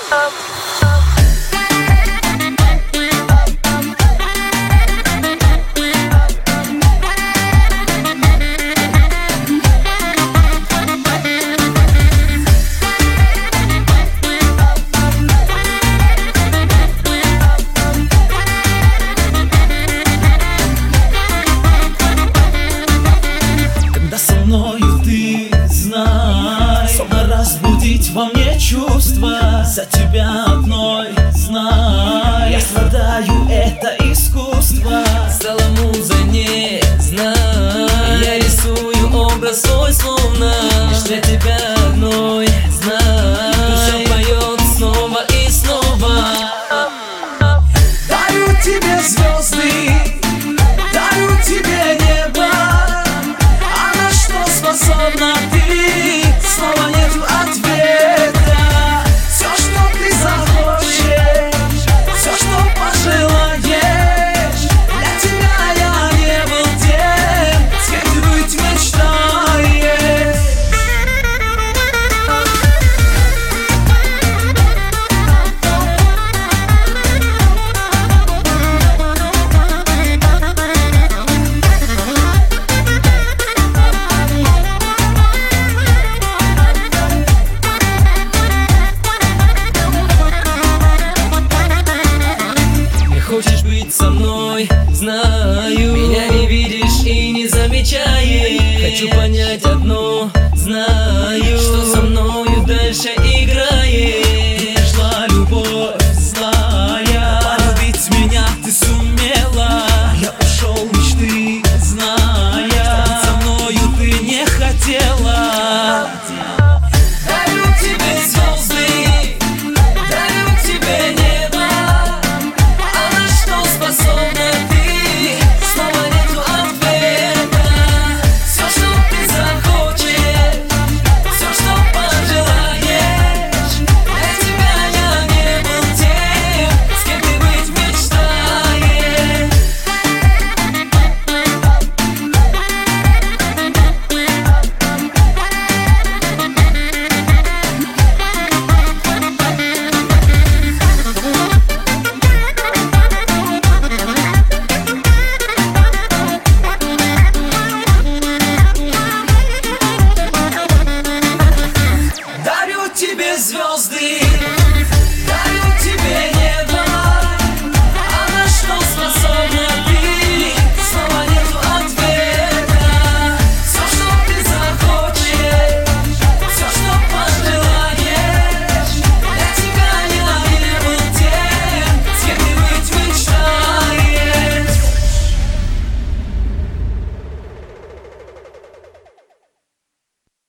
Разбудить во мне чувства за тебя одной, знай, я страдаю, это искусство. Стала музой, не знай, я рисую образ свой, словно лишь для тебя одной, знай. Душа поет снова и снова. Дарю тебе звезды, дарю тебе небо, а на что способна ты? Снова нету ответа. Все, что ты захочешь, все, что пожелаешь, для тебя я не был тем, с кем ты быть мечтаешь. Хочешь быть со мной, знаю, меня не видишь и не замечаешь. Хочу понять одно, знаю, что со мною дальше играешь. Пришла любовь злая, полюбить меня ты сумела. Я ушел мечты, зная, что быть со мною ты не хотела. Дарю тебе звезды, дарю тебе небо, а на что способна ты? Снова нету ответа. Все, что ты захочешь, все, что пожелаешь, для тебя я не был тем, с кем ты быть мечтаешь. Дарю тебе звезды,